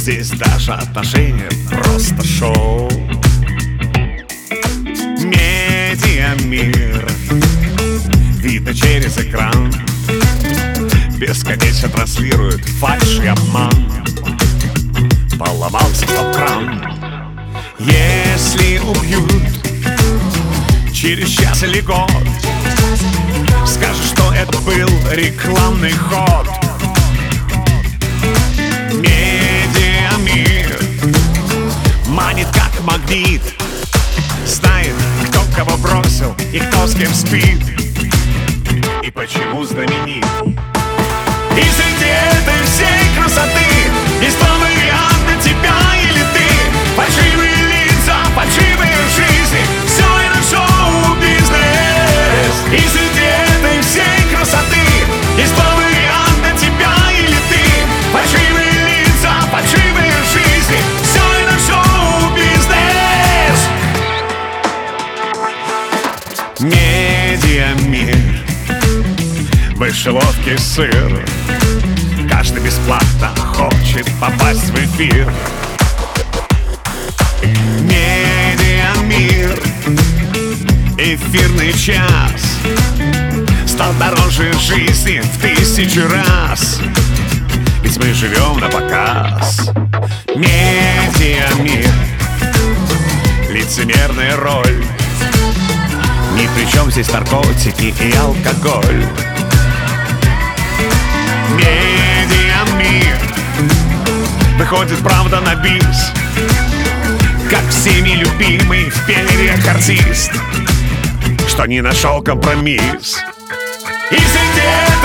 Здесь даже отношения просто шоу. Медиамир видно через экран, бесконечно транслирует фальшь и обман. Поломался стоп-кран. Если убьют через час или год, скажешь, что это был рекламный ход. Медиамир манит как магнит, знает, кто кого бросил и кто с кем спит, и почему знаменит. И среди этой всей красоты есть два варианта: тебя или ты. Фальшивые лица, фальшивые жизни, все это шоу-бизнес. И среди этой всей красоты есть два варианта: тебя или ты. Фальшивые лица, фальшивые жизни, все это шоу-бизнес. Медиамир, мышеловки сыр, каждый бесплатно хочет попасть в эфир. Медиамир, эфирный час стал дороже жизни в 1000 раз, ведь мы живем на показ. Медиамир, лицемерная роль, ни при чем здесь наркотики и алкоголь. Медиамир, выходит правда на бис, как всеми любимый в перьях артист, что не нашел компромисс. И среди